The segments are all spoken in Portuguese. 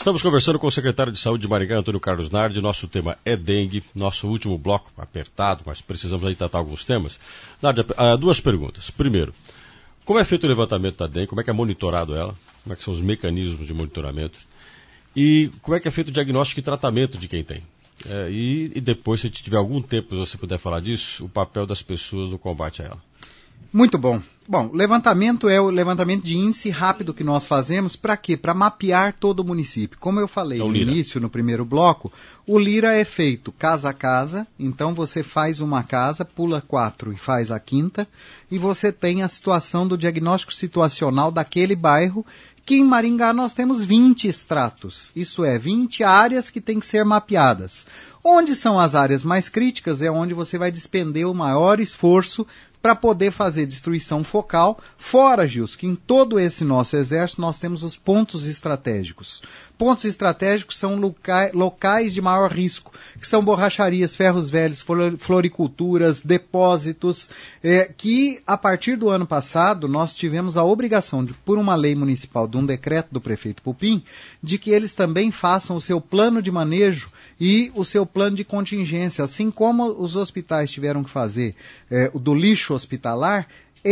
Estamos conversando com o secretário de Saúde de Maringá, Antônio Carlos Nardi. Nosso tema é dengue. Nosso último bloco, apertado, mas precisamos aí tratar alguns temas. Nardi, duas perguntas. Primeiro, como é feito o levantamento da dengue? Como é que é monitorado ela? Como é que são os mecanismos de monitoramento? E como é que é feito o diagnóstico e tratamento de quem tem? E depois, se tiver algum tempo, se você puder falar disso, o papel das pessoas no combate a ela. Muito bom. Bom, levantamento é o levantamento de índice rápido que nós fazemos. Para quê? Para mapear todo o município. Como eu falei no início, no primeiro bloco, o Lira é feito casa a casa. Então você faz uma casa, pula 4 e faz a quinta. E você tem a situação do diagnóstico situacional daquele bairro, que em Maringá nós temos 20 estratos. Isso é, 20 áreas que têm que ser mapeadas. Onde são as áreas mais críticas é onde você vai despender o maior esforço para poder fazer destruição focal, fora, Gilson, que em todo esse nosso exército nós temos os pontos estratégicos. Pontos estratégicos são locais de maior risco, que são borracharias, ferros velhos, floriculturas, depósitos, que a partir do ano passado nós tivemos a obrigação, por uma lei municipal, de um decreto do prefeito Pupim, de que eles também façam o seu plano de manejo e o seu plano de contingência, assim como os hospitais tiveram que fazer o do lixo hospitalar,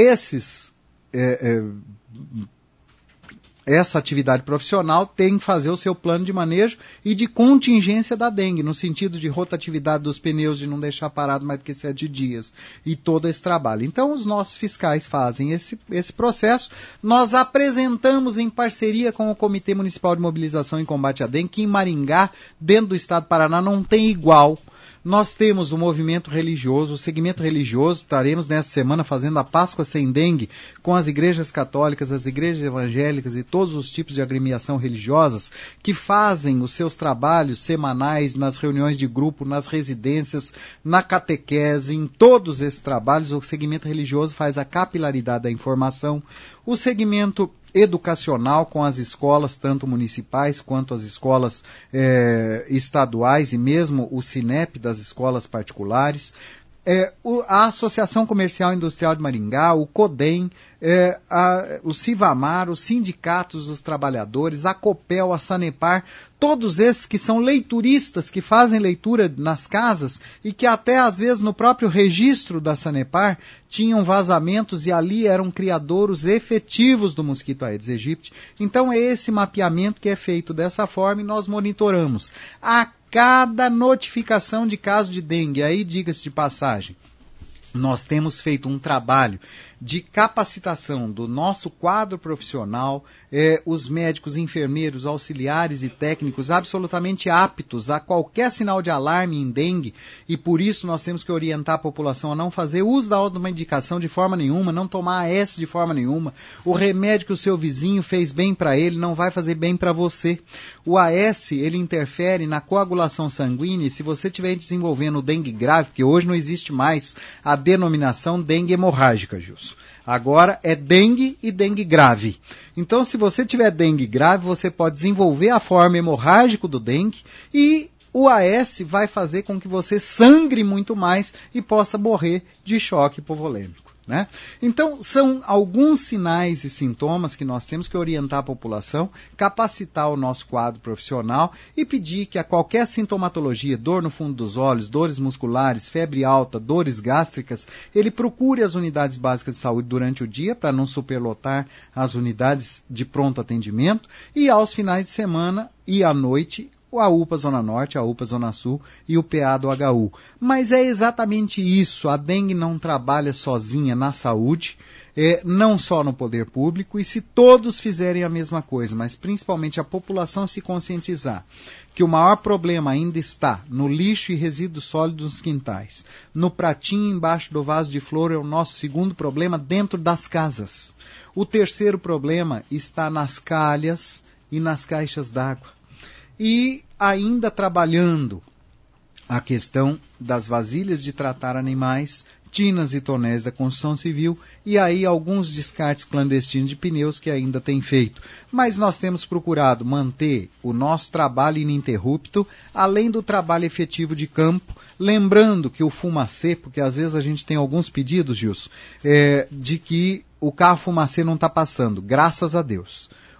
essa atividade profissional tem que fazer o seu plano de manejo e de contingência da dengue, no sentido de rotatividade dos pneus, de não deixar parado mais do que 7 dias, e todo esse trabalho. Então, os nossos fiscais fazem esse processo. Nós apresentamos em parceria com o Comitê Municipal de Mobilização e Combate à Dengue, que em Maringá, dentro do estado do Paraná, não tem igual. Nós temos o movimento religioso, o segmento religioso. Estaremos nessa semana fazendo a Páscoa Sem Dengue com as igrejas católicas, as igrejas evangélicas e todos os tipos de agremiação religiosas que fazem os seus trabalhos semanais nas reuniões de grupo, nas residências, na catequese, em todos esses trabalhos. O segmento religioso faz a capilaridade da informação. O segmento educacional com as escolas, tanto municipais quanto as escolas estaduais e mesmo o Cinep das escolas particulares. A Associação Comercial e Industrial de Maringá, o CODEM, o Civamar, os sindicatos dos trabalhadores, a COPEL, a Sanepar, todos esses que são leituristas, que fazem leitura nas casas e que até às vezes no próprio registro da Sanepar tinham vazamentos e ali eram criadouros efetivos do mosquito Aedes aegypti. Então é esse mapeamento que é feito dessa forma e nós monitoramos a cada notificação de caso de dengue. Aí, diga-se de passagem, nós temos feito um trabalho de capacitação do nosso quadro profissional, os médicos, enfermeiros, auxiliares e técnicos absolutamente aptos a qualquer sinal de alarme em dengue, e por isso nós temos que orientar a população a não fazer uso da automedicação de forma nenhuma, não tomar AS de forma nenhuma. O remédio que o seu vizinho fez bem para ele não vai fazer bem para você. O AS, ele interfere na coagulação sanguínea, e se você estiver desenvolvendo dengue grave, porque hoje não existe mais a denominação dengue hemorrágica, Gilson. Agora é dengue e dengue grave. Então, se você tiver dengue grave, você pode desenvolver a forma hemorrágica do dengue e o AS vai fazer com que você sangre muito mais e possa morrer de choque hipovolêmico. Né? Então, são alguns sinais e sintomas que nós temos que orientar a população, capacitar o nosso quadro profissional e pedir que a qualquer sintomatologia, dor no fundo dos olhos, dores musculares, febre alta, dores gástricas, ele procure as unidades básicas de saúde durante o dia para não superlotar as unidades de pronto atendimento e aos finais de semana e à noite a UPA Zona Norte, a UPA Zona Sul e o PA do HU. Mas é exatamente isso, a dengue não trabalha sozinha na saúde, não só no poder público, e se todos fizerem a mesma coisa, mas principalmente a população se conscientizar que o maior problema ainda está no lixo e resíduos sólidos nos quintais, no pratinho embaixo do vaso de flor é o nosso segundo problema dentro das casas. O terceiro problema está nas calhas e nas caixas d'água. E ainda trabalhando a questão das vasilhas de tratar animais, tinas e tonéis da construção civil e aí alguns descartes clandestinos de pneus que ainda tem feito. Mas nós temos procurado manter o nosso trabalho ininterrupto, além do trabalho efetivo de campo, lembrando que o fumacê, porque às vezes a gente tem alguns pedidos, Gilson, de que o carro fumacê não está passando, graças a Deus.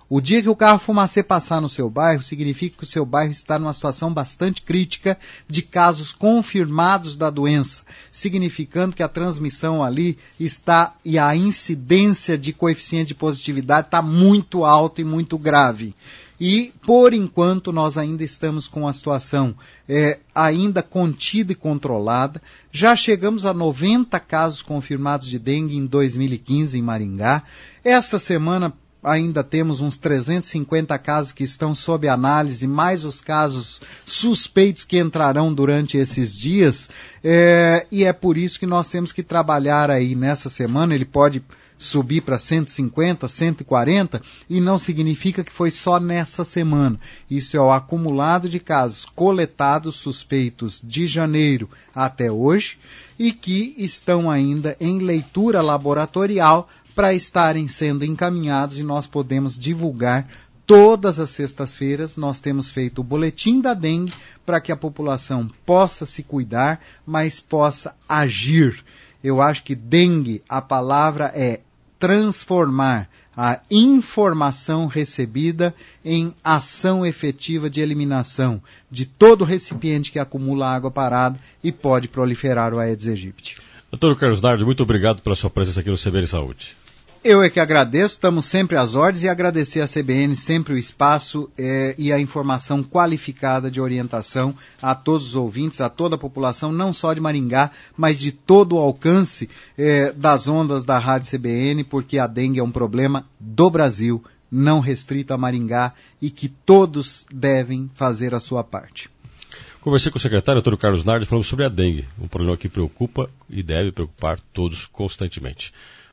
O dia que o carro fumacê passar no seu bairro, significa que o seu bairro está numa situação bastante crítica de casos confirmados da doença, significando que a transmissão ali está e a incidência de coeficiente de positividade está muito alta e muito grave. E, por enquanto, nós ainda estamos com a situação ainda contida e controlada. Já chegamos a 90 casos confirmados de dengue em 2015 em Maringá. Esta semana ainda temos uns 350 casos que estão sob análise, mais os casos suspeitos que entrarão durante esses dias. E é por isso que nós temos que trabalhar aí nessa semana. Ele pode subir para 150, 140, e não significa que foi só nessa semana. Isso é o acumulado de casos coletados suspeitos de janeiro até hoje e que estão ainda em leitura laboratorial para estarem sendo encaminhados, e nós podemos divulgar todas as sextas-feiras. Nós temos feito o boletim da dengue para que a população possa se cuidar, mas possa agir. Eu acho que dengue, a palavra é transformar a informação recebida em ação efetiva de eliminação de todo recipiente que acumula água parada e pode proliferar o Aedes aegypti. Doutor Carlos Nardi, muito obrigado pela sua presença aqui no CBN Saúde. Eu é que agradeço, estamos sempre às ordens, e agradecer à CBN sempre o espaço e a informação qualificada de orientação a todos os ouvintes, a toda a população, não só de Maringá, mas de todo o alcance das ondas da Rádio CBN, porque a dengue é um problema do Brasil, não restrito a Maringá, e que todos devem fazer a sua parte. Conversei com o secretário, doutor Carlos Nardi, falando sobre a dengue, um problema que preocupa e deve preocupar todos constantemente.